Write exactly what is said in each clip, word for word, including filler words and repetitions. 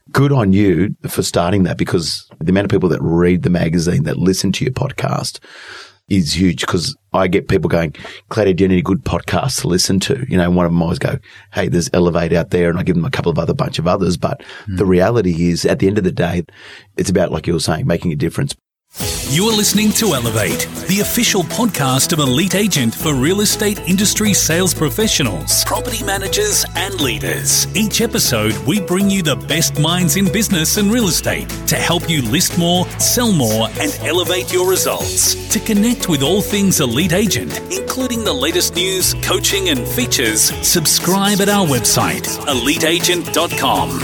good on you for starting that, because the amount of people that read the magazine, that listen to your podcast is huge, because I get people going, Claudia, do you need any good podcasts to listen to? You know, and one of them always go, hey, there's Elevate out there, and I give them a couple of other bunch of others. But mm. the reality is, at the end of the day, it's about, like you were saying, making a difference. You are listening to Elevate, the official podcast of Elite Agent for real estate industry sales professionals, property managers and leaders. Each episode, we bring you the best minds in business and real estate to help you list more, sell more and elevate your results. To connect with all things Elite Agent, including the latest news, coaching and features, subscribe at our website, elite agent dot com.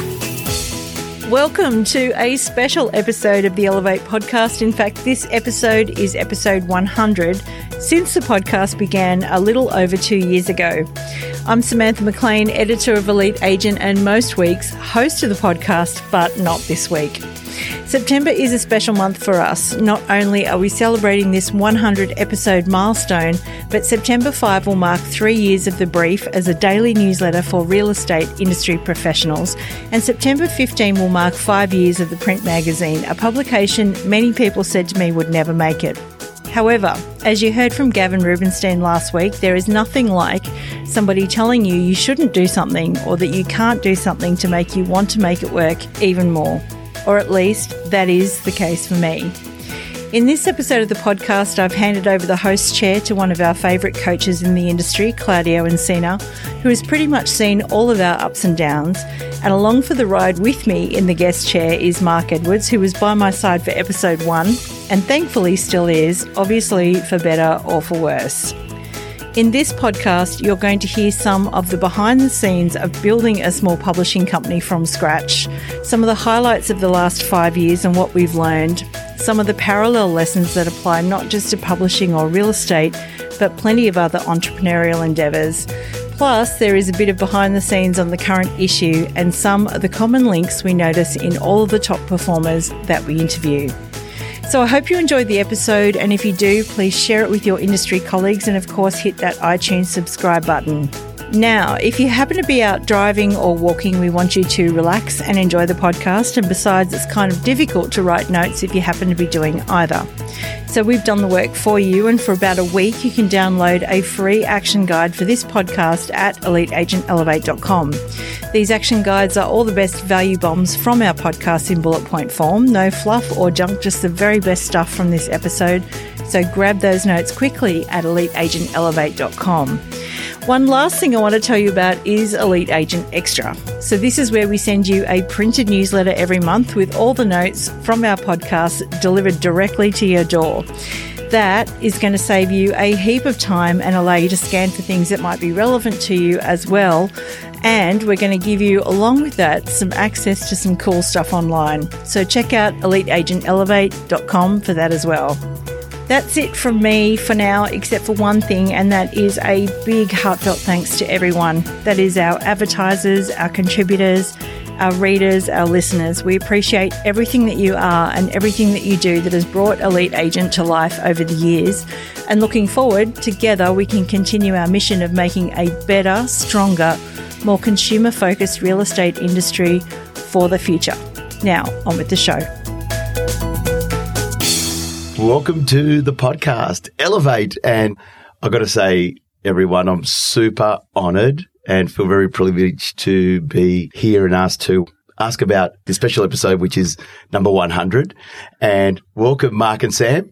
Welcome to a special episode of the Elevate podcast. In fact, this episode is episode one hundred since the podcast began a little over two years ago. I'm Samantha McLean, editor of Elite Agent, and most weeks host of the podcast, but not this week. September is a special month for us. Not only are we celebrating this one hundred episode milestone, but September fifth will mark three years of The Brief as a daily newsletter for real estate industry professionals, and September fifteenth will mark five years of the print magazine, a publication many people said to me would never make it. However, as you heard from Gavin Rubinstein last week, there is nothing like somebody telling you you shouldn't do something or that you can't do something to make you want to make it work even more. Or at least that is the case for me. In this episode of the podcast, I've handed over the host chair to one of our favourite coaches in the industry, Claudio Encina, who has pretty much seen all of our ups and downs. And along for the ride with me in the guest chair is Mark Edwards, who was by my side for episode one, and thankfully still is, obviously for better or for worse. In this podcast, you're going to hear some of the behind the scenes of building a small publishing company from scratch, some of the highlights of the last five years and what we've learned, some of the parallel lessons that apply not just to publishing or real estate, but plenty of other entrepreneurial endeavours. Plus, there is a bit of behind the scenes on the current issue and some of the common links we notice in all of the top performers that we interview. So I hope you enjoyed the episode, and if you do, please share it with your industry colleagues and of course hit that iTunes subscribe button. Now, if you happen to be out driving or walking, we want you to relax and enjoy the podcast, and besides, it's kind of difficult to write notes if you happen to be doing either. So we've done the work for you, and for about a week you can download a free action guide for this podcast at elite agent elevate dot com. These action guides are all the best value bombs from our podcast in bullet point form. No fluff or junk, just the very best stuff from this episode. So grab those notes quickly at elite agent elevate dot com. One last thing I want to tell you about is Elite Agent Extra. So this is where we send you a printed newsletter every month with all the notes from our podcast delivered directly to your door. That is going to save you a heap of time and allow you to scan for things that might be relevant to you as well. And we're going to give you, along with that, some access to some cool stuff online. So check out elite agent elevate dot com for that as well. That's it from me for now, except for one thing, and that is a big heartfelt thanks to everyone. That is our advertisers, our contributors, our readers, our listeners. We appreciate everything that you are and everything that you do that has brought Elite Agent to life over the years. And looking forward, together we can continue our mission of making a better, stronger, more consumer-focused real estate industry for the future. Now, on with the show. Welcome to the podcast, Elevate. And I've got to say, everyone, I'm super honoured and feel very privileged to be here and asked to ask about this special episode, which is number one hundred. And welcome, Mark and Sam.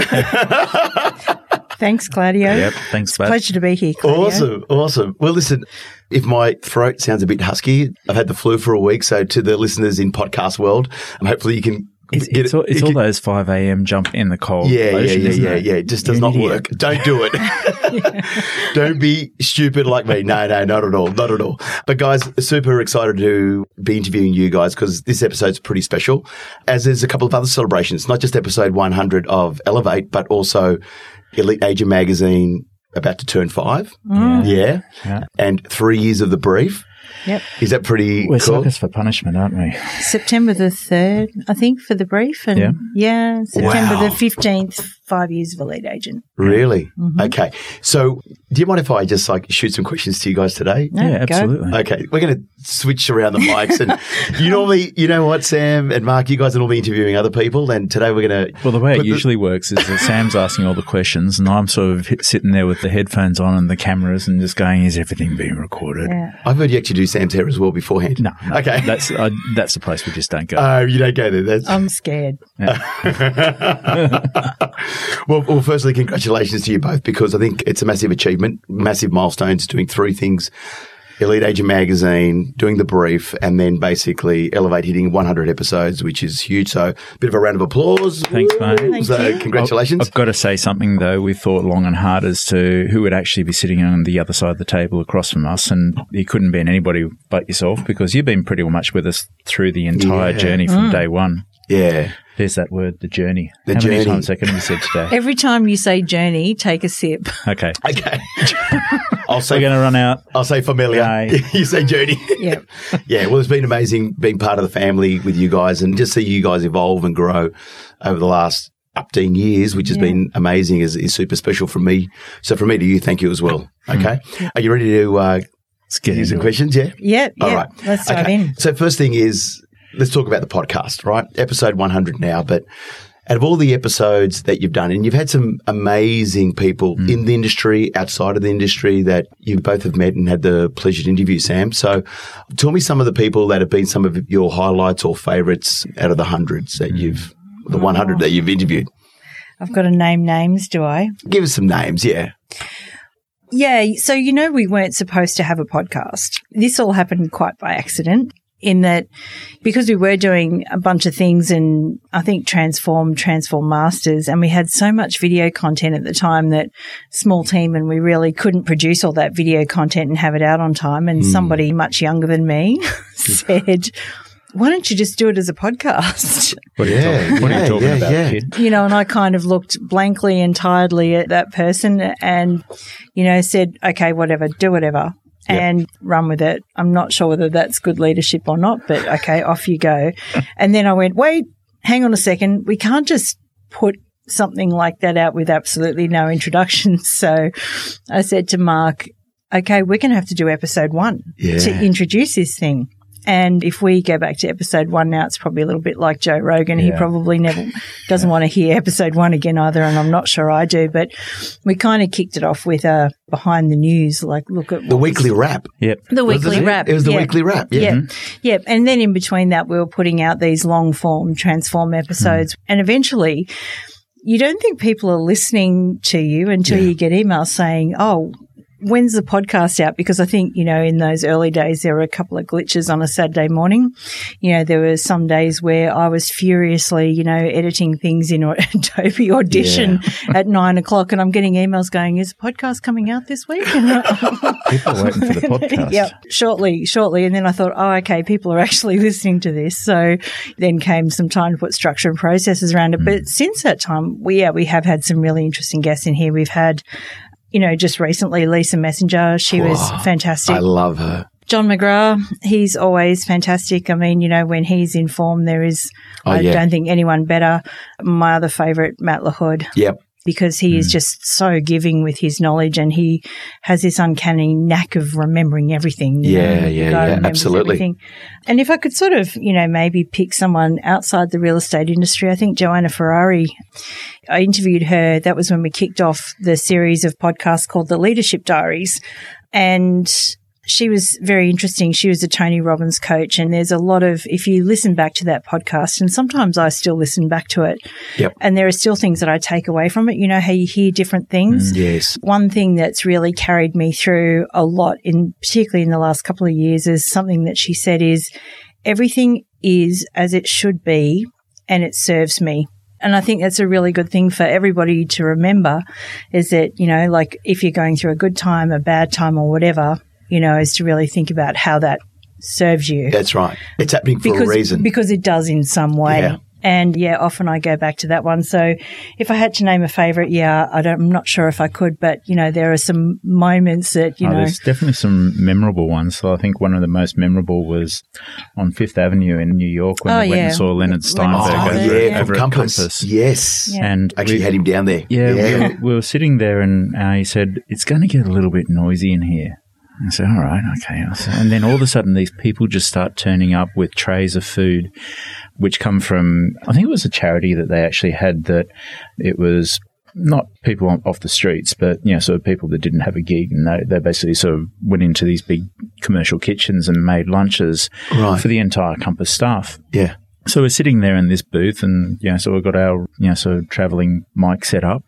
Thanks, Claudio. Yep, thanks, It's a pleasure to be here, Claudio. Awesome, awesome. Well, listen, if my throat sounds a bit husky, I've had the flu for a week. So to the listeners in podcast world, um, hopefully you can It's, get it's, it, all, it's you all can, those five a.m. jump in the cold. Yeah, lotion, yeah, yeah, isn't yeah, it? yeah. It just does You're not an work. Don't do it. Don't be stupid like me. No, no, not at all. Not at all. But guys, super excited to be interviewing you guys because this episode's pretty special, as there's a couple of other celebrations, not just episode one hundred of Elevate, but also Elite Agent Magazine about to turn five. Mm. Yeah. Yeah. And three years of The Brief. Yep. Is that pretty We're cool? suckers for punishment, aren't we? September the third, I think, for The Brief. And Yeah. yeah, September Wow. the fifteenth five years of a lead agent. Really? Mm-hmm. Okay. So do you mind if I just like shoot some questions to you guys today? No, yeah, go. absolutely. Okay. We're going to switch around the mics. And you normally, you know what, Sam and Mark, you guys are normally interviewing other people. And today we're going to. Well, the way it usually works is that Sam's asking all the questions and I'm sort of sitting there with the headphones on and the cameras and just going, is everything being recorded? Yeah. I've heard you actually do Sam's hair as well beforehand. No, no. Okay. That's I, that's the place we just don't go. Oh, you don't go there. That's. I'm scared. well, well, firstly, congratulations to you both because I think it's a massive achievement, massive milestones, doing three things. Elite Agent Magazine, doing the brief, and then basically Elevate hitting one hundred episodes, which is huge. So a bit of a round of applause. Thanks, mate. Thank so you. congratulations. I've got to say something, though. We thought long and hard as to who would actually be sitting on the other side of the table across from us, and it couldn't be anybody but yourself because you've been pretty much with us through the entire Yeah. journey from Mm. day one. Yeah. There's that word, the journey. The How journey. many times have you said today? Every time you say journey, take a sip. Okay. Okay. I'll We're say going to run out. I'll say familiar. Yay. You say journey. Yep. Yeah, well, it's been amazing being part of the family with you guys and just see you guys evolve and grow over the last fifteen years, which has Yeah. been amazing, is, is super special for me. So from me to you, thank you as well. Okay. Are you ready to uh, Let's get use some into it. questions? Yeah? Yep. All Yep. right. Let's dive Okay. in. So first thing is, let's talk about the podcast, right? Episode one hundred now, but out of all the episodes that you've done, and you've had some amazing people Mm. in the industry, outside of the industry that you both have met and had the pleasure to interview, Sam. So tell me some of the people that have been some of your highlights or favourites out of the hundreds that you've, the one hundred that you've interviewed. I've got to name names, do I? Give us some names, yeah. Yeah. So, you know, we weren't supposed to have a podcast. This all happened quite by accident in that because we were doing a bunch of things and I think Transform, Transform Masters, and we had so much video content at the time that small team and we really couldn't produce all that video content and have it out on time. And Mm. somebody much younger than me said, why don't you just do it as a podcast? What are you Yeah, talking, what are yeah, you talking yeah, about, yeah. kid? You know, and I kind of looked blankly and tiredly at that person and, you know, said, okay, whatever, do whatever Yep. and run with it. I'm not sure whether that's good leadership or not, but okay, off you go. And then I went, wait, hang on a second. We can't just put something like that out with absolutely no introduction. So I said to Mark, okay, we're going to have to do episode one Yeah. to introduce this thing. And if we go back to episode one now, it's probably a little bit like Joe Rogan. He Yeah. probably never doesn't want to hear episode one again either, and I'm not sure I do. But we kind of kicked it off with a behind the news, like look at The what weekly was, wrap. Yep. the Was weekly it? wrap. It was the yeah. weekly wrap, yeah. Yeah. Yep. And then in between that, we were putting out these long form transform episodes, and eventually. You don't think people are listening to you until Yeah. you get emails saying, oh, when's the podcast out? Because I think, you know, in those early days, there were a couple of glitches on a Saturday morning. You know, there were some days where I was furiously, you know, editing things in Adobe Audition at nine o'clock and I'm getting emails going, is the podcast coming out this week? And People are waiting for the podcast. yeah, shortly, shortly. And then I thought, oh, okay, people are actually listening to this. So then came some time to put structure and processes around it. Mm. But since that time, we, yeah, we have had some really interesting guests in here. We've had, you know, just recently, Lisa Messenger. She Whoa, was fantastic. I love her. John McGrath, he's always fantastic. I mean, you know, when he's in form, there is, Oh, I yeah. don't think anyone better. My other favourite, Matt LaHood. Yep. Because he mm. is just so giving with his knowledge and he has this uncanny knack of remembering everything. You Yeah, know, yeah, the guy yeah, remembers absolutely. everything. And if I could sort of, you know, maybe pick someone outside the real estate industry, I think Joanna Ferrari, I interviewed her. That was when we kicked off the series of podcasts called The Leadership Diaries. And she was very interesting. She was a Tony Robbins coach. And there's a lot of, if you listen back to that podcast, and sometimes I still listen back to it, Yep. and there are still things that I take away from it. You know how you hear different things? Mm, yes. One thing that's really carried me through a lot, in particularly in the last couple of years, is something that she said is, everything is as it should be and it serves me. And I think that's a really good thing for everybody to remember is that, you know, like if you're going through a good time, a bad time or whatever, you know, is to really think about how that serves you. That's right. It's happening for because, a reason. Because it does in some way. Yeah. And yeah, often I go back to that one. So if I had to name a favourite, yeah, I don't, I'm not sure if I could, but you know, there are some moments that, you oh, know. There's definitely some memorable ones. So I think one of the most memorable was on Fifth Avenue in New York when oh, we went yeah. and saw Leonard Steinberg Oh, over, yeah, over from at Compass. Compass. Yes. Yeah. And actually we, had him down there. Yeah, yeah. We, were, we were sitting there and uh, he said, it's going to get a little bit noisy in here. I said, all right, okay. And then all of a sudden these people just start turning up with trays of food, which come from, I think it was a charity that they actually had that it was not people on, off the streets, but, you know, sort of people that didn't have a gig. And they, they basically sort of went into these big commercial kitchens and made lunches right. for the entire Compass staff. Yeah. So we're sitting there in this booth and, you know, so we've got our, you know, sort of travelling mic set up.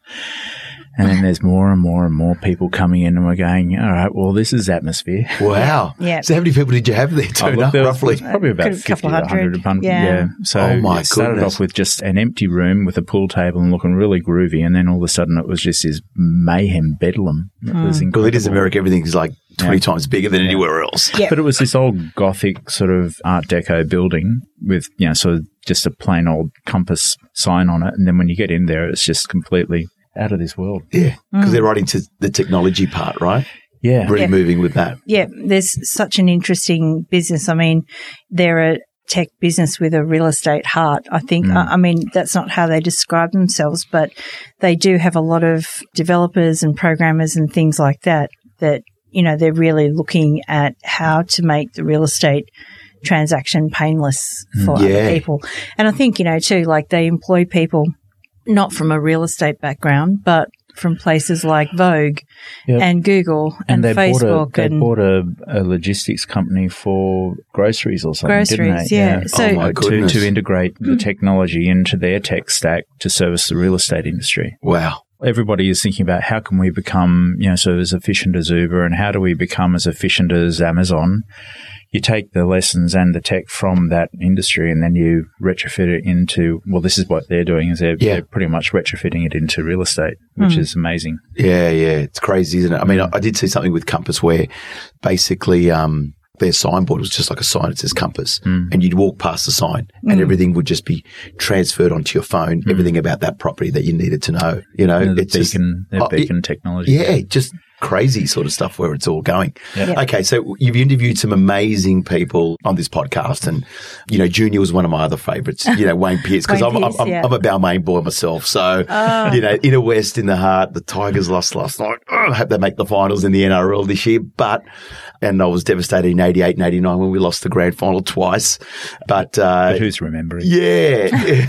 And then there's more and more and more people coming in and we're going, all right, well, this is atmosphere. Wow. Yeah. So how many people did you have there turn oh, up, there was, roughly? there was probably about A fifty couple to one hundred. hundred. Yeah. Yeah. So Oh, my it started goodness. off with just an empty room with a pool table and looking really groovy. And then all of a sudden it was just this mayhem bedlam. It Hmm. was Well, incredible. it is America. Everything's like twenty Yeah. times bigger than anywhere else. Yeah. But it was this old Gothic sort of Art Deco building with, you know, sort of just a plain old Compass sign on it. And then when you get in there, it's just completely out of this world. Yeah. Because Mm. they're right into the technology part, right? Yeah. Really Yeah. moving with that. Yeah, there's such an interesting business. I mean, they're a tech business with a real estate heart, I think. Mm. I, I mean, that's not how they describe themselves, but they do have a lot of developers and programmers and things like that, that, you know, they're really looking at how to make the real estate transaction painless for Yeah. other people. And I think, you know, too, like they employ people not from a real estate background, but from places like Vogue Yep. and Google and, they Facebook bought a, they and bought a, a logistics company for groceries or something, didn't Groceries, they? yeah. So- Oh, my to, goodness. to integrate the technology into their tech stack to service the real estate industry. Wow. Everybody is thinking about how can we become, you know, sort of as efficient as Uber and how do we become as efficient as Amazon? You take the lessons and the tech from that industry and then you retrofit it into, well, this is what they're doing is they're, Yeah. they're pretty much retrofitting it into real estate, which is amazing. Yeah, yeah. It's crazy, isn't it? I mean, I, I did see something with Compass where basically um, their signboard was just like a sign that says Compass. Mm. And you'd walk past the sign and everything would just be transferred onto your phone, everything about that property that you needed to know. You know, And the it's just- beacon, their oh, it- beacon technology. yeah, just crazy sort of stuff where it's all going. Yeah. Okay, so you've interviewed some amazing people on this podcast, and you know, Junior was one of my other favourites. You know, Wayne Pearce, because I'm, Wayne I'm, Pearce, I'm, yeah. I'm a Balmain boy myself. So Oh. you know, inner west in the heart. The Tigers lost last night. Oh, I hope they make the finals in the N R L this year. But and I was devastated in eighty-eight and eighty-nine when we lost the grand final twice. But, uh, But who's remembering? yeah,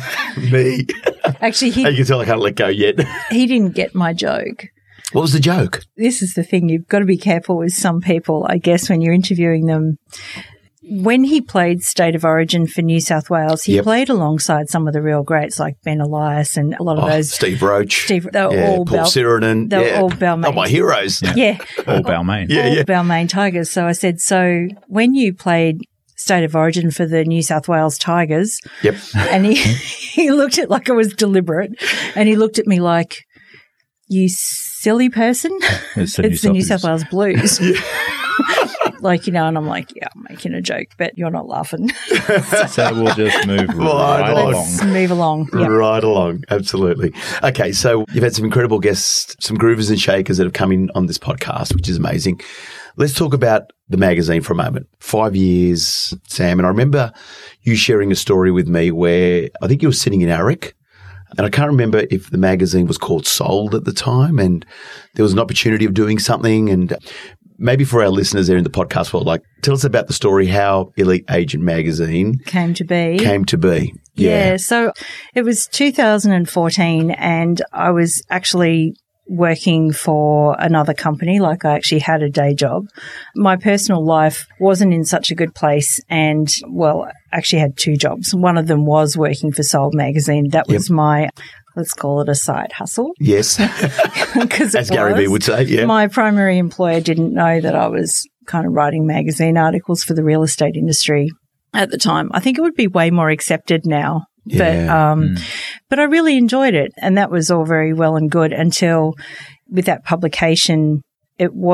me. actually, You he, can tell I can't let go yet. he didn't get my joke. What was the joke? This is the thing. You've got to be careful with some people, I guess, when you're interviewing them. When he played State of Origin for New South Wales, he Yep. played alongside some of the real greats like Ben Elias and a lot of Oh, those. Steve Roach. Steve, they were yeah, all Paul Bal- Sirenen. they were yeah. all Balmain. Oh, my heroes. Yeah, All Balmain. Yeah, all yeah. Balmain Tigers. So I said, so when you played State of Origin for the New South Wales Tigers, Yep. and he he looked at it like it was deliberate, and he looked at me like, "You silly person." It's the, It's New, the New South South Wales Blues. Like, you know, and I'm like, yeah, I'm making a joke, but you're not laughing. So we'll just move Right right on. along. Let's move along. Yep. Right along. Absolutely. Okay. So you've had some incredible guests, some groovers and shakers that have come in on this podcast, which is amazing. Let's talk about the magazine for a moment. Five years, Sam. And I remember you sharing a story with me where I think you were sitting in Aric. And I can't remember if the magazine was called Sold at the time and there was an opportunity of doing something. And maybe for our listeners there in the podcast world, like tell us about the story, how Elite Agent Magazine Came to be. came to be. Yeah. So it was two thousand fourteen and I was actually working for another company. Like I actually had a day job. My personal life wasn't in such a good place and, well, actually had two jobs. One of them was working for Sold Magazine. That was Yep. my, let's call it a side hustle. Yes. Because As Gary Vee would say, yeah. My primary employer didn't know that I was kind of writing magazine articles for the real estate industry at the time. I think it would be way more accepted now. But Yeah. um, but I really enjoyed it, and that was all very well and good until with that publication, it wasn't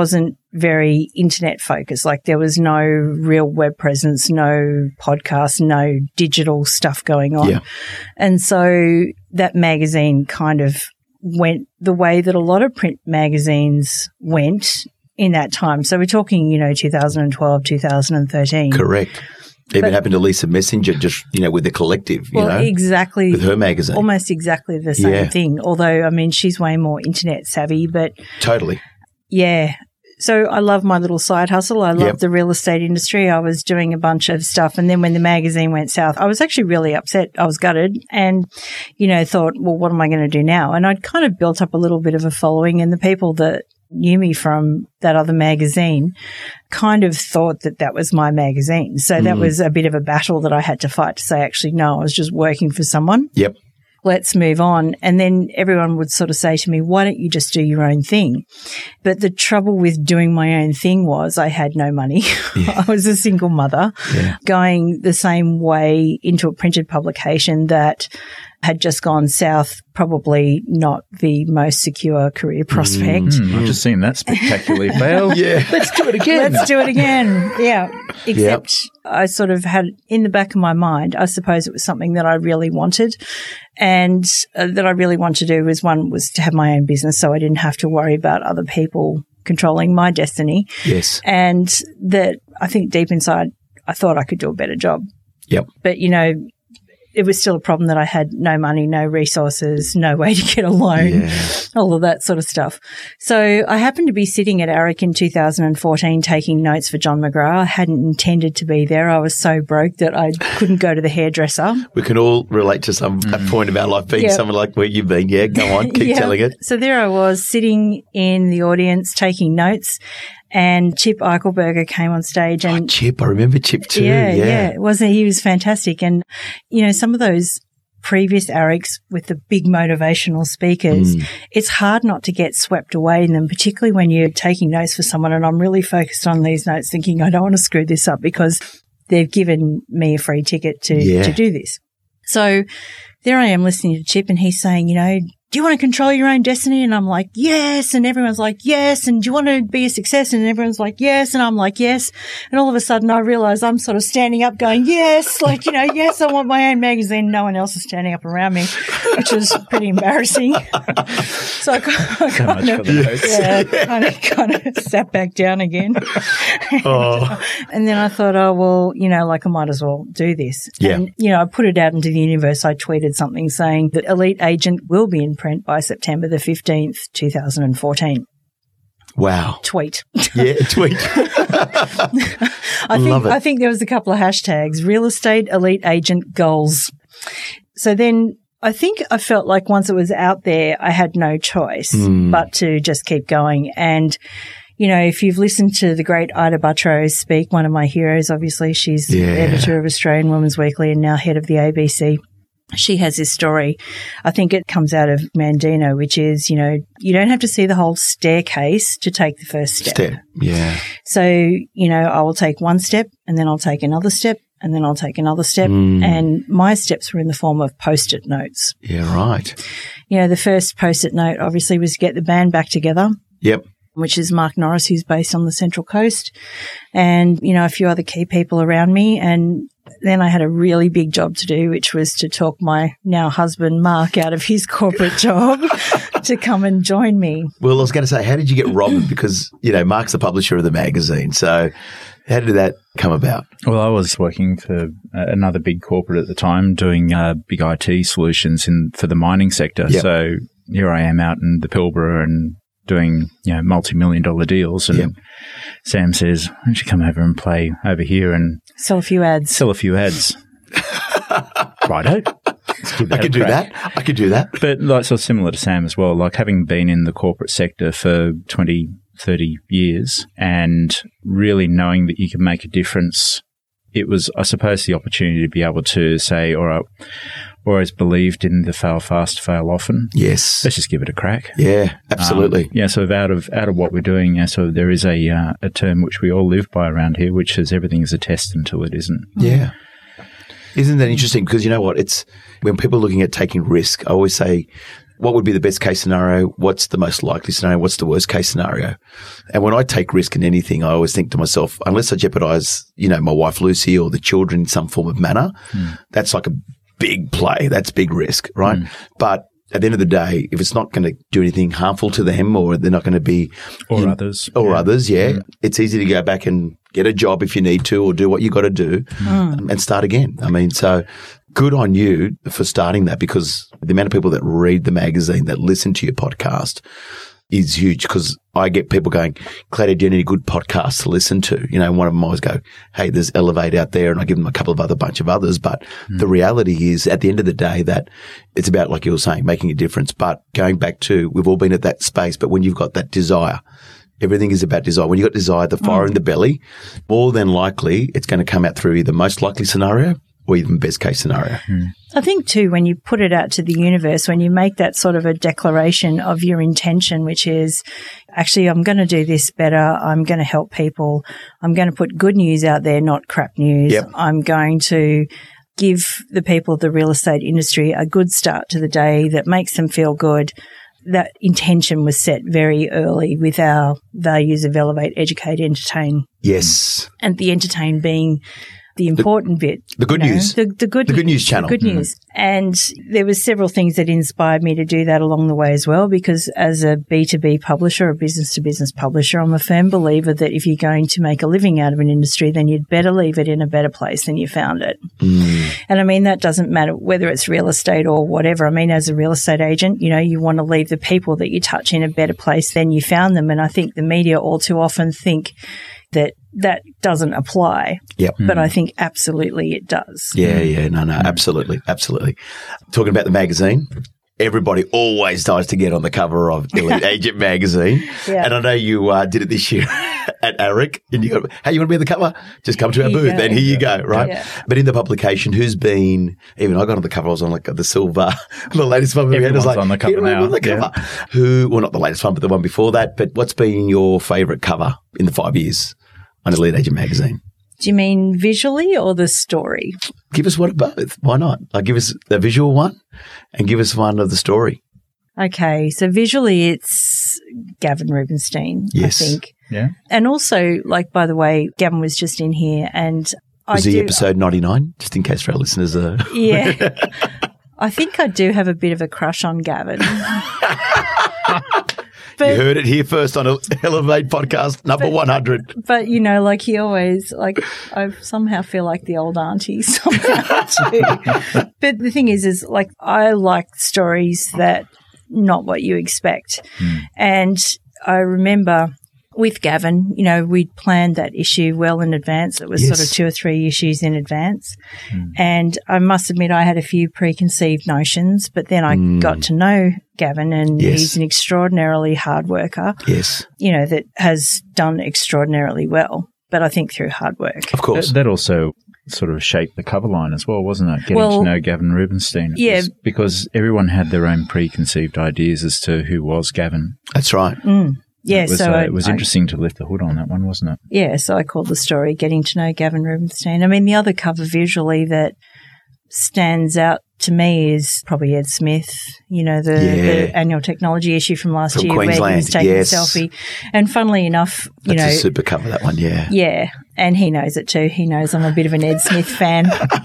very internet focused. Like there was no real web presence, no podcast, no digital stuff going on. Yeah. And so that magazine kind of went the way that a lot of print magazines went in that time. So we're talking, you know, two thousand twelve, two thousand thirteen. Correct. Even But- happened to Lisa Messenger, just, you know, with the collective, you Well, know, exactly. with her magazine. Almost exactly the same Yeah. thing. Although, I mean, she's way more internet savvy, but Totally. yeah. So I love my little side hustle. I love Yep. the real estate industry. I was doing a bunch of stuff. And then when the magazine went south, I was actually really upset. I was gutted and, you know, thought, well, what am I going to do now? And I'd kind of built up a little bit of a following, and the people that knew me from that other magazine kind of thought that that was my magazine. So that was a bit of a battle that I had to fight to say, actually, no, I was just working for someone. Yep. Let's move on. And then everyone would sort of say to me, why don't you just do your own thing? But the trouble with doing my own thing was I had no money. Yeah. I was a single mother Yeah. going the same way into a printed publication that had just gone south, probably not the most secure career prospect. Hmm, I've just seen that spectacularly fail. Yeah. Let's do it again. Let's do it again. Yeah. Except I sort of had in the back of my mind, I suppose it was something that I really wanted, and uh, that I really wanted to do was one was to have my own business so I didn't have to worry about other people controlling my destiny. Yes. And that I think deep inside, I thought I could do a better job. Yep. But, you know, it was still a problem that I had no money, no resources, no way to get a loan, Yeah. all of that sort of stuff. So I happened to be sitting at ARIC in two thousand fourteen taking notes for John McGrath. I hadn't intended to be there. I was so broke that I couldn't go to the hairdresser. We can all relate to some a point of our life being Yep. someone like where you've been. Yeah, go on, keep Yeah. telling it. So there I was sitting in the audience taking notes, and Chip Eichelberger came on stage and Oh, Chip, I remember Chip too. Yeah, Yeah, yeah. It wasn't he was fantastic. And, you know, some of those previous ARICs with the big motivational speakers, Mm. it's hard not to get swept away in them, particularly when you're taking notes for someone. And I'm really focused on these notes thinking, I don't want to screw this up because they've given me a free ticket to, Yeah. to do this. So there I am listening to Chip, and he's saying, you know, do you want to control your own destiny? And I'm like, yes. And everyone's like, yes. And do you want to be a success? And everyone's like, yes. And I'm like, yes. And all of a sudden I realize I'm sort of standing up going, yes. Like, you know, yes, I want my own magazine. No one else is standing up around me, which was pretty embarrassing. So I, I So much kind for of, the notes. yeah, kind of, kind of sat back down again. Oh. And then I thought, oh, well, you know, like I might as well do this. Yeah. And, you know, I put it out into the universe. I tweeted something saying that Elite Agent will be in print by September the fifteenth, two thousand fourteen. Wow. Tweet. Yeah, tweet. I think, Love it. I think there was a couple of hashtags, real estate elite agent goals. So then I think I felt like once it was out there, I had no choice Hmm. but to just keep going. And, you know, if you've listened to the great Ida Buttrose speak, one of my heroes, obviously, she's Yeah. editor of Australian Women's Weekly and now head of the A B C. She has this story. I think it comes out of Mandino, which is, you know, you don't have to see the whole staircase to take the first step. Step. Yeah. So, you know, I will take one step and then I'll take another step and then I'll take another step. Mm. And my steps were in the form of post-it notes. Yeah, right. You know, the first post-it note obviously was get the band back together, Yep. which is Mark Norris, who's based on the Central Coast, and, you know, a few other key people around me. And then I had a really big job to do, which was to talk my now husband, Mark, out of his corporate job to come and join me. Well, I was going to say, how did you get Robin? Because, you know, Mark's the publisher of the magazine. So how did that come about? Well, I was working for uh, another big corporate at the time doing uh, big I T solutions in for the mining sector. Yep. So here I am out in the Pilbara and doing, you know, multi-million dollar deals. And Yep. Sam says, why don't you come over and play over here and Sell a few ads. sell a few ads? Righto. Let's give I that a could do crack. that. I could do that. But like, so similar to Sam as well, like having been in the corporate sector for twenty, thirty years and really knowing that you can make a difference, it was, I suppose, the opportunity to be able to say, all right, always believed in the fail fast, fail often. Yes. Let's just give it a crack. Yeah, absolutely. Um, yeah, so out of out of what we're doing, yeah, so there is a uh, a term which we all live by around here, which is everything is a test until it isn't. Yeah. Isn't that interesting? Because you know what? It's when people are looking at taking risk, I always say what would be the best case scenario? What's the most likely scenario? What's the worst case scenario? And when I take risk in anything, I always think to myself, unless I jeopardize, you know, my wife Lucy or the children in some form of manner, mm. that's like a big play. That's big risk, right? Mm. But at the end of the day, if it's not going to do anything harmful to them or they're not going to be – Or others. Or yeah. others, yeah. Mm. It's easy to go back and get a job if you need to or do what you got to do mm. and start again. I mean, so good on you for starting that, because the amount of people that read the magazine, that listen to your podcast is huge, because I get people going, Claudia, do you need any good podcasts to listen to? You know, and one of them always go, hey, there's Elevate out there, and I give them a couple of other bunch of others. But mm. the reality is at the end of the day that it's about, like you were saying, making a difference. But going back to, we've all been at that space, but when you've got that desire, everything is about desire. When you've got desire, the fire mm. in the belly, more than likely it's going to come out through either most likely scenario or even best case scenario. Mm. I think too, when you put it out to the universe, when you make that sort of a declaration of your intention, which is actually, I'm going to do this better. I'm going to help people. I'm going to put good news out there, not crap news. Yep. I'm going to give the people of the real estate industry a good start to the day that makes them feel good. That intention was set very early with our values of elevate, educate, entertain. Yes. And the entertain being the important the, bit. The good you know, news. The, the good the news. good news channel. The good news. Mm. And there was several things that inspired me to do that along the way as well, because as a B two B publisher, a business-to-business publisher, I'm a firm believer that if you're going to make a living out of an industry, then you'd better leave it in a better place than you found it. Mm. And I mean, that doesn't matter whether it's real estate or whatever. I mean, as a real estate agent, you know, you want to leave the people that you touch in a better place than you found them. And I think the media all too often think that that doesn't apply. Yep. But I think absolutely it does. Yeah, yeah. No, no, absolutely. Absolutely. Talking about the magazine, everybody always tries to get on the cover of Elite Agent magazine. Yeah. And I know you uh, did it this year at ARIC. And you go, hey, you want to be on the cover? Just come to our Here booth you and here you go, right? Yeah. But in the publication, who's been, even I got on the cover, I was on like the silver, the latest one we had. Everyone's Like, on the cover now. On the cover. Yeah. Who, well, not the latest one, but the one before that. But what's been your favourite cover in the five years on Elite Agent magazine? Do you mean visually or the story? Give us one of both. Why not? Like, give us the visual one and give us one of the story. Okay, so visually it's Gavin Rubinstein, yes. I think. Yeah. And also, like, by the way, Gavin was just in here and I Was he do, episode ninety-nine? Just in case for our listeners are... Yeah. I think I do have a bit of a crush on Gavin. But, you heard it here first on Elevate Podcast number but, one hundred. But, you know, like he always, like I somehow feel like the old auntie somehow too. But the thing is, is like I like stories that not what you expect. Mm. And I remember with Gavin, you know, we'd planned that issue well in advance. It was yes. sort of two or three issues in advance. Mm. And I must admit I had a few preconceived notions, but then I mm. got to know Gavin and yes. he's an extraordinarily hard worker. Yes. You know, that has done extraordinarily well, but I think through hard work. Of course. That, that also sort of shaped the cover line as well, wasn't it? Getting well, to know Gavin Rubinstein. It yeah. because everyone had their own preconceived ideas as to who was Gavin. That's right. Mm. Yeah, it was, so uh, I, it was I, interesting to lift the hood on that one, wasn't it? Yeah, so I called the story Getting to Know Gavin Rubinstein. I mean, the other cover visually that stands out to me is probably Ed Smith, you know, the, yeah. the annual technology issue from last from year Queensland. where he was taking yes. a selfie. And funnily enough, you That's know. a super cover, that one, yeah. Yeah, and he knows it too. He knows I'm a bit of an Ed Smith fan.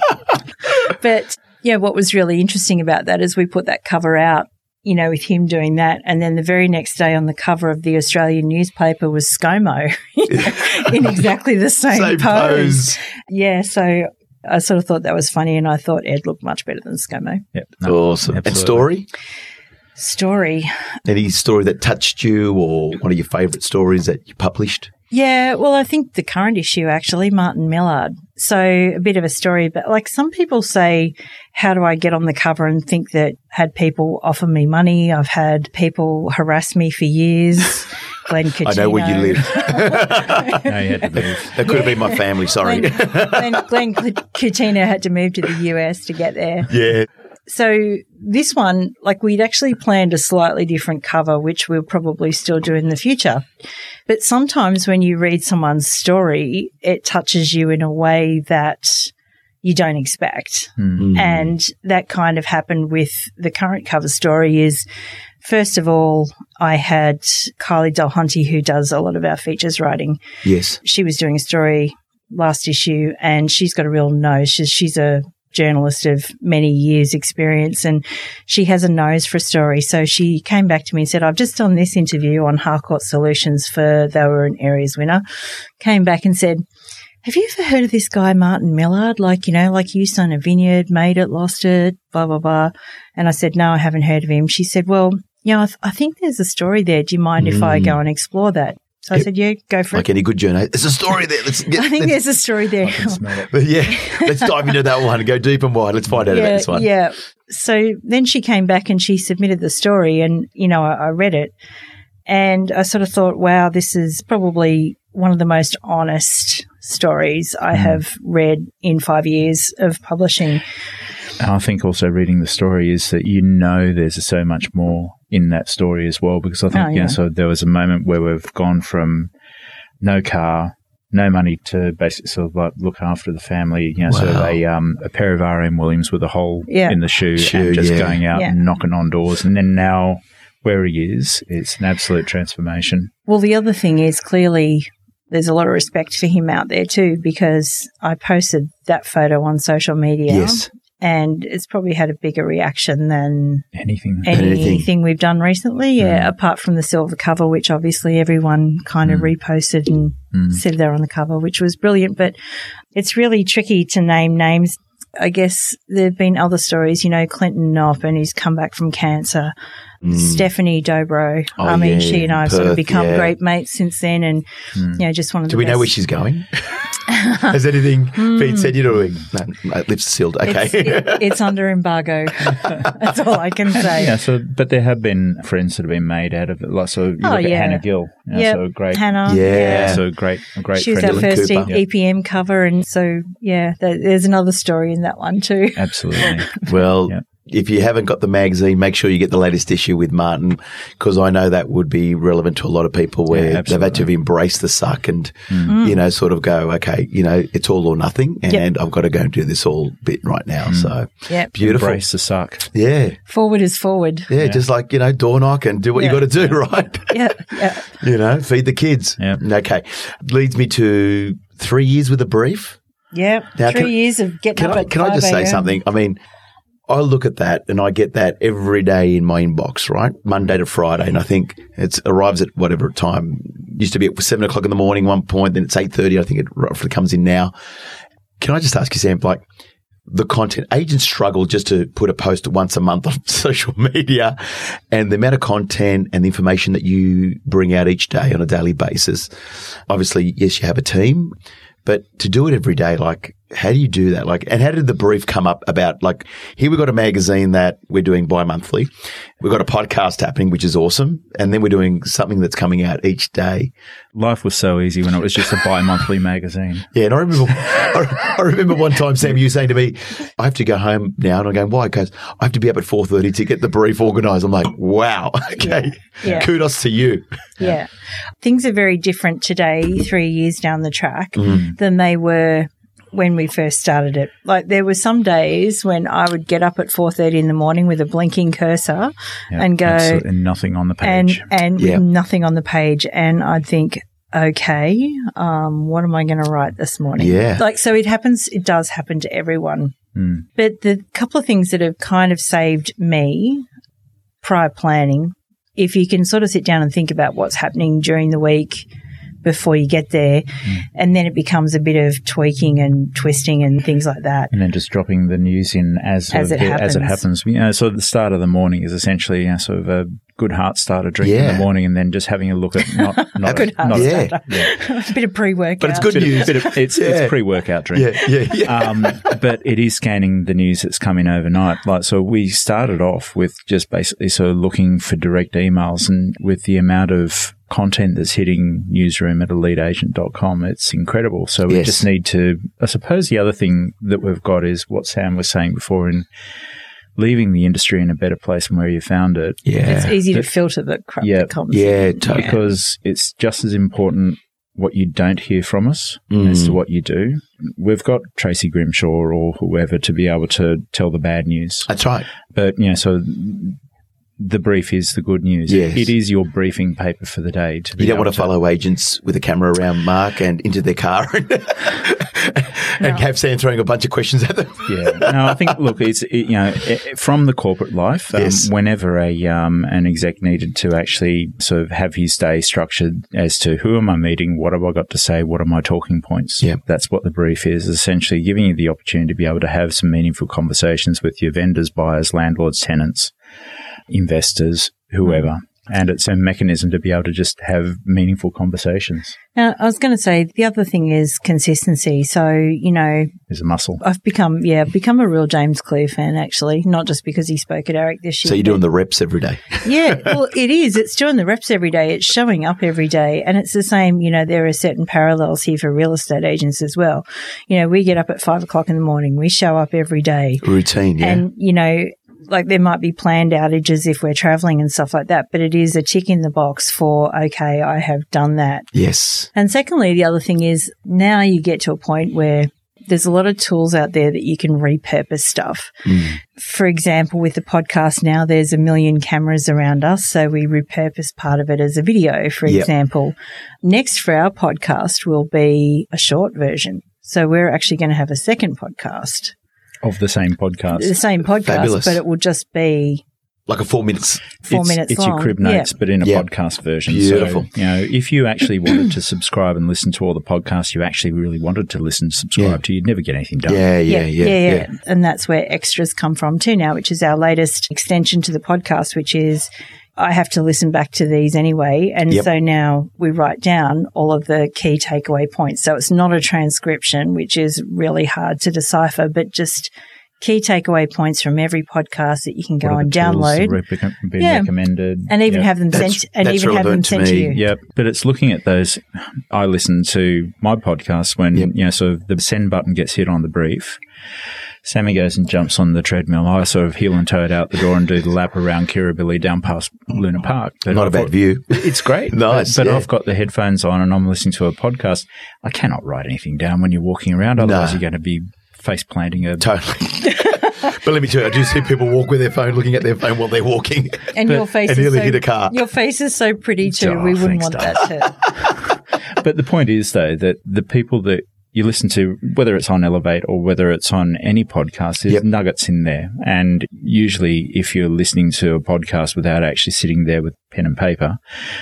But, yeah, what was really interesting about that is we put that cover out, you know, with him doing that. And then the very next day on the cover of the Australian newspaper was ScoMo in exactly the same, same pose. pose. Yeah, so I sort of thought that was funny and I thought Ed looked much better than ScoMo. Yep. No, awesome. absolutely. And story? Story. Any story that touched you or one of your favourite stories that you published? Yeah, well, I think the current issue, actually, Martin Millard. So a bit of a story, but like some people say, how do I get on the cover and think that had people offer me money? I've had people harass me for years. Glenn Coutinho. I know where you live. No, you had to move. That could have been my family, sorry. Glenn, Glenn, Glenn Coutinho had to move to the U S to get there. Yeah. So this one, like we'd actually planned a slightly different cover, which we'll probably still do in the future. But sometimes when you read someone's story, it touches you in a way that you don't expect. Mm. And that kind of happened with the current cover story is, first of all, I had Kylie Delhunty, who does a lot of our features writing. Yes. She was doing a story last issue, and she's got a real nose. She's, she's a journalist of many years' experience, and she has a nose for a story. So she came back to me and said, I've just done this interview on Harcourt Solutions for, they were an Aries winner, came back and said, have you ever heard of this guy, Martin Millard? Like, you know, like he used to own a vineyard, made it, lost it, blah, blah, blah. And I said, no, I haven't heard of him. She said, well, yeah, I, th- I think there's a story there. Do you mind mm. if I go and explore that? So I said, yeah, go for like it. Like any good journalist. There's a story there. Let's get, I think let's, there's a story there. But yeah, let's dive into that one and go deep and wide. Let's find out yeah, about this one. Yeah. So then she came back and she submitted the story, and, you know, I, I read it and I sort of thought, wow, this is probably one of the most honest stories I mm. have read in five years of publishing. And I think also reading the story is that you know there's so much more in that story as well, because I think, oh, yeah. you know, so there was a moment where we've gone from no car, no money to basically sort of like look after the family, you know, wow. sort of a, um, a pair of R M Williams with a hole yeah. in the shoe, Shoe, and just yeah. going out yeah. and knocking on doors. And then now where he is, it's an absolute transformation. Well, the other thing is clearly there's a lot of respect for him out there too, because I posted that photo on social media. Yes. And it's probably had a bigger reaction than anything anything, anything. we've done recently, yeah, mm. apart from the silver cover, which obviously everyone kind of mm. reposted and mm. said they're on the cover, which was brilliant. But it's really tricky to name names. I guess there have been other stories, you know, Clinton Knopp, and he's come back from cancer. Mm. Stephanie Dobro. Oh, I mean, yeah, she and I have Perth, sort of become yeah. great mates since then, and, mm. you know, just one of the Do we best. know where she's going? Has anything been said? You're doing? No, no, lips sealed. Okay. It's, it, it's under embargo. That's all I can say. Yeah, so, but there have been friends that have been made out of it. Like, so you Oh, look at yeah. Hannah Gill. You know, Yep. so a great. Hannah. Yeah. Yeah, so a great, a great She was friend. our Dylan first Cooper. E- E P M cover, and so, yeah, th- there's another story in that one too. Absolutely. Well, Yeah. if you haven't got the magazine, make sure you get the latest issue with Martin, because I know that would be relevant to a lot of people where Yeah, they've had to have embraced the suck and, Mm. you know, sort of go, okay, you know, it's all or nothing, and Yep. I've got to go and do this all bit right now. So Yep. beautiful. Embrace the suck. Yeah. Forward is forward. Yeah. Just like, you know, door knock and do what Yeah. you got to do, right? Yeah, yeah. You know, feed the kids. Yeah. Okay. Leads me to three years with a brief. Yeah, Now, three can- years of getting Can up I, at can I five just say a.m. something? I mean, I look at that and I get that every day in my inbox, right? Monday to Friday. And I think it arrives at whatever time. Used to be at seven o'clock in the morning one point, then it's eight thirty. I think it roughly comes in now. Can I just ask you, Sam, like the content, agents struggle just to put a post once a month on social media, and the amount of content and the information that you bring out each day on a daily basis. Obviously, yes, you have a team, but to do it every day, like, how do you do that? Like, and how did the brief come up about, like, here we've got a magazine that we're doing bi-monthly. We've got a podcast happening, which is awesome. And then we're doing something that's coming out each day. Life was so easy when it was just a bi-monthly magazine. Yeah. And I remember, I, I remember one time, Sam, you saying to me, I have to go home now. And I'm going, why? Because I have to be up at four thirty to get the brief organized. I'm like, wow. Okay. Yeah. Kudos to you. Yeah. Things are very different today, three years down the track, Mm. than they were when we first started it. Like, there were some days when I would get up at four thirty in the morning with a blinking cursor Yeah, and go, absolutely nothing on the and, page. and Yeah. with nothing on the page. And I'd think, okay, um, what am I going to write this morning? Yeah. Like, so it happens, it does happen to everyone. Mm. But the couple of things that have kind of saved me prior planning, if you can sort of sit down and think about what's happening during the week before you get there, Mm. and then it becomes a bit of tweaking and twisting and things like that. And then just dropping the news in as, As of it the- as it happens. happens. You know, so the start of the morning is essentially, you know, sort of a good heart starter drink in Yeah. the morning, and then just having a look at not, not A good heart not Yeah. starter. yeah. a bit of pre-workout. But it's good Bit of- news. bit of- it's, Yeah. it's pre-workout drink. Yeah. Yeah. Yeah. um, but it is scanning the news that's coming overnight. Like, so we started off with just basically sort of looking for direct emails, and with the amount of content that's hitting newsroom at elite agent dot com, it's incredible. So we Yes. just need to, I suppose the other thing that we've got is what Sam was saying before, in leaving the industry in a better place from where you found it. Yeah. It's easy to The- filter the crap Yeah. that comes Yeah, in. totally. Because it's just as important what you don't hear from us Mm. as to what you do. We've got Tracy Grimshaw or whoever to be able to tell the bad news. That's right. But, you know, so the brief is the good news. Yes. It is your briefing paper for the day. To be You don't able want to follow agents with a camera around Mark and into their car and, and have Sam throwing a bunch of questions at them. Yeah. No, I think, look, it's, it, you know, it, from the corporate life, um, Yes. whenever a um, an exec needed to actually sort of have his day structured as to who am I meeting, what have I got to say, what are my talking points, Yeah. that's what the brief is, essentially giving you the opportunity to be able to have some meaningful conversations with your vendors, buyers, landlords, tenants, investors, whoever. And it's a mechanism to be able to just have meaningful conversations. Now, I was going to say the other thing is consistency. So, you know, There's a muscle. I've become, yeah, become a real James Clear fan, actually, not just because he spoke at ARIC this year. So you're doing the reps every day. Yeah, well, it is. It's doing the reps every day. It's showing up every day. And it's the same, you know, there are certain parallels here for real estate agents as well. You know, we get up at five o'clock in the morning. We show up every day. Routine, yeah. And, you know, like there might be planned outages if we're traveling and stuff like that, but it is a tick in the box for, okay, I have done that. yes. And secondly, the other thing is now you get to a point where there's a lot of tools out there that you can repurpose stuff. Mm. For example, with the podcast now, there's a million cameras around us, so we repurpose part of it as a video, for Yep. example. Next for our podcast will be a short version. So we're actually going to have a second podcast, Of the same podcast. the same podcast, Fabulous. but it will just be Like a four minutes. four it's, minutes it's long. your crib notes, Yeah. but in a Yeah. podcast version. Beautiful. So, you know, if you actually wanted to subscribe and listen to all the podcasts you actually really wanted to listen to subscribe Yeah. to, you'd never get anything done. Yeah, yeah, yeah, yeah, yeah. And that's where extras come from too now, which is our latest extension to the podcast, which is I have to listen back to these anyway. And Yep. so now we write down all of the key takeaway points. So it's not a transcription, which is really hard to decipher, but just key takeaway points from every podcast that you can go What are and the tools download that have been Yeah. recommended. and even Yep. have them That's- sent and that's even have them relevant to sent to me. you. Yeah, but it's looking at those. I listen to my podcast when, Yep. you know, sort of the send button gets hit on the brief. Sammy goes and jumps on the treadmill. I sort of heel and toe it out the door and do the lap around Kirribilli down past Luna Park. But Not a I've bad got- view. It's great. Nice, But, but yeah. I've got the headphones on and I'm listening to a podcast. I cannot write anything down when you're walking around. Otherwise, No. you're going to be face planting a. Totally. But let me tell you, I do see people walk with their phone, looking at their phone while they're walking. And your face and is nearly so, hit a car. Your face is so pretty too. Oh, we wouldn't thanks, want that to. But the point is, though, that the people that you listen to, whether it's on Elevate or whether it's on any podcast, there's Yep. nuggets in there. And usually, if you're listening to a podcast without actually sitting there with pen and paper,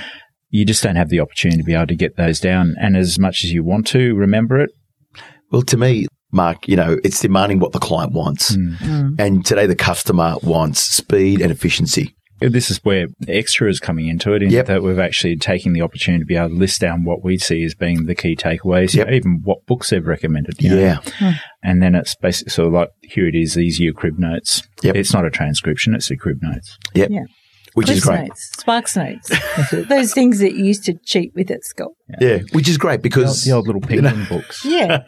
you just don't have the opportunity to be able to get those down. And as much as you want to remember it, Well, to me, Mark, you know, it's demanding what the client wants. Mm. And today the customer wants speed and efficiency. this is where Extra is coming into it, in Yep. that we've actually taken the opportunity to be able to list down what we see as being the key takeaways, Yep. you know, even what books they've recommended. You know. Yeah. And then it's basically sort of like, here it is, these are your crib notes. Yep. It's not a transcription, it's your crib notes. Yep. Yeah. Which is Cliffs great. Notes, Sparks Notes, those things that you used to cheat with at school. Yeah. Which is great The old, because, the old little you know, penguin books. Yeah.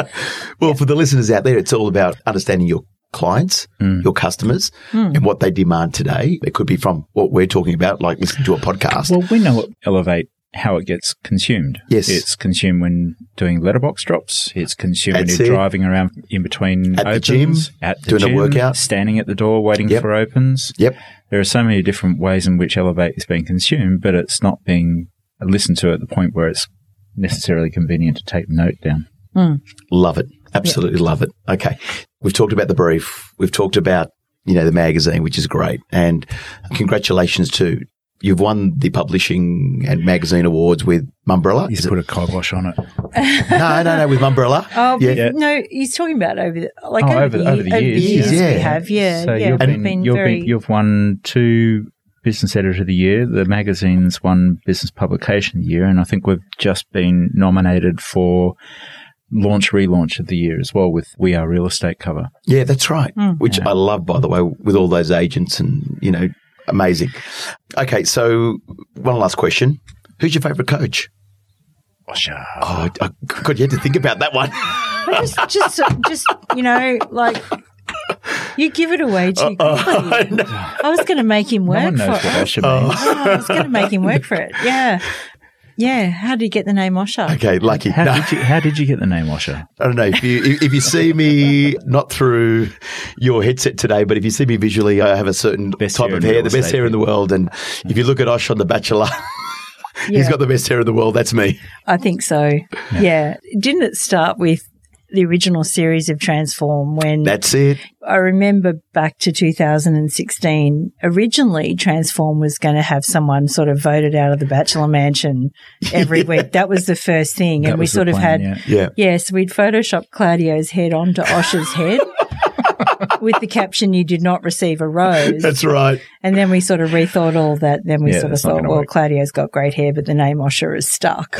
well, for the listeners out there, it's all about understanding your clients, Mm. your customers, and what they demand today. It could be from what we're talking about, like listening to a podcast. Well, we know at Elevate how it gets consumed. Yes. It's consumed when doing letterbox drops. It's consumed when That's you're it. driving around in between At the opens, gym, at the doing a gym, workout. standing at the door waiting Yep. for opens. Yep. There are so many different ways in which Elevate is being consumed, but it's not being listened to at the point where it's necessarily convenient to take the note down. Love it. Absolutely love it. Okay. We've talked about the brief. We've talked about, you know, the magazine, which is great. And congratulations to, you've won the publishing and magazine awards with Mumbrella. You Is it? put a kibosh on it. No, no, no, with Mumbrella. Oh, yeah. but Yeah. no, he's talking about over the like Oh, over, over- the, over the over years, the years yeah. we have. Yeah, So yeah. you've we've been, been you've, very. been, you've won two Business Editor of the Year. The magazine's won Business Publication of the Year, and I think we've just been nominated for Launch Relaunch of the Year as well with We Are Real Estate cover. Yeah, that's right. Which I love, by the way, with all those agents and, you know, amazing. Okay. So one last question. Who's your favourite coach? Osha. Oh, I, God, you had to think about that one. just, just, just, you know, like you give it away too quickly. I was going to make him No work one knows for what it. Osha means. Oh, I was going to make him work for it. Yeah. Yeah. How did you get the name Osher? Okay, lucky. How No. did you How did you get the name Osher? I don't know if you if you see me not through your headset today, but if you see me visually, I have a certain Best type hair of in hair, real the best estate hair in the world. And if you look at Osh on The Bachelor, he's Yeah. got the best hair in the world. That's me. I think so. Yeah. yeah. Didn't it start with the original series of Transform when That's it. I remember back to two thousand sixteen, originally Transform was going to have someone sort of voted out of the Bachelor Mansion every Yeah. week. That was the first thing. That And we was the sort of plan, had, yeah. Yeah. yeah, so we'd photoshopped Claudio's head onto Osher's head with the caption, "You did not receive a rose." That's right. And then we sort of rethought all that. Then we Yeah, sort of that's not thought, gonna well, work. Claudio's got great hair, but the name Osher is stuck.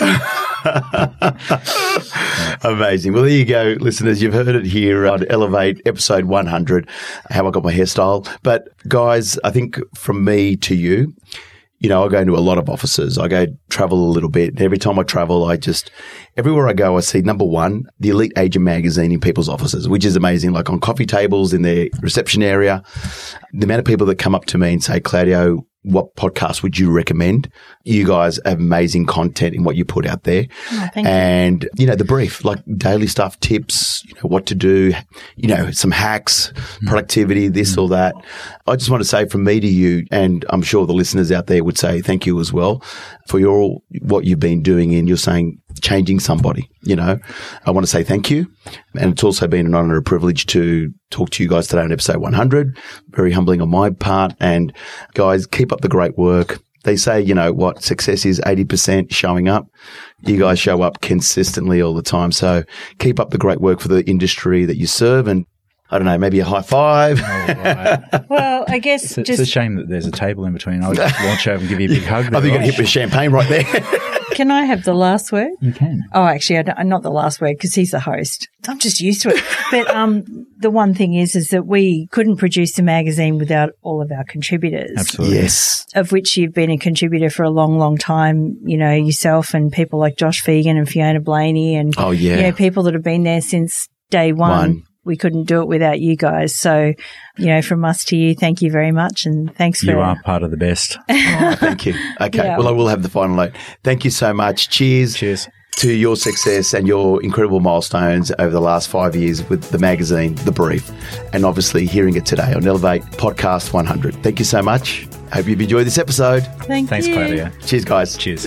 Amazing. Well, there you go, listeners. You've heard it here on Elevate episode one hundred, how I got my hairstyle. But guys, I think from me to you, you know, I go into a lot of offices. I go travel a little bit. Every time I travel, I just, everywhere I go, I see number one, the Elite Agent magazine in people's offices, which is amazing. Like on coffee tables in their reception area, the amount of people that come up to me and say, Claudio, what podcast would you recommend? You guys have amazing content in what you put out there. Oh, thank you. And, you know, the brief, like daily stuff, tips, you know, what to do, you know, some hacks, productivity, this or that. I just want to say from me to you, and I'm sure the listeners out there would say thank you as well for your, what you've been doing in, you're saying changing somebody, you know. I want to say thank you. And it's also been an honor and a privilege to talk to you guys today on episode one hundred. Very humbling on my part. And guys, keep up the great work. They say, you know what, success is eighty percent showing up. You guys show up consistently all the time. So keep up the great work for the industry that you serve. And I don't know, maybe a high five. Oh, right. Well, I guess It's, it's just a shame that there's a table in between. I'll just launch over and give you a big hug. I think you're going to hit with champagne right there. can I have the last word? You can. Oh, actually, I don't, not the last word because he's the host. I'm just used to it. But um, the one thing is, is that we couldn't produce the magazine without all of our contributors. Absolutely. Yes. Of which you've been a contributor for a long, long time. You know, yourself and people like Josh Fegan and Fiona Blaney and Oh, yeah. you know, people that have been there since day one. One. We couldn't do it without you guys. So, you know, from us to you, thank you very much, and thanks for You are part of the best. Oh, thank you. Okay. Yeah. Well, I will have the final note. Thank you so much. Cheers. Cheers. To your success and your incredible milestones over the last five years with the magazine, The Brief, and obviously hearing it today on Elevate Podcast one hundred. Thank you so much. Hope you've enjoyed this episode. Thank Thanks, you. Claudia. Cheers, guys. Cheers.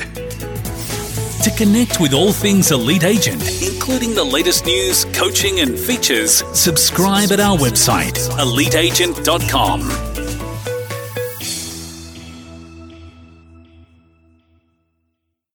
To connect with all things Elite Agent, including the latest news, coaching and features, subscribe at our website, elite agent dot com.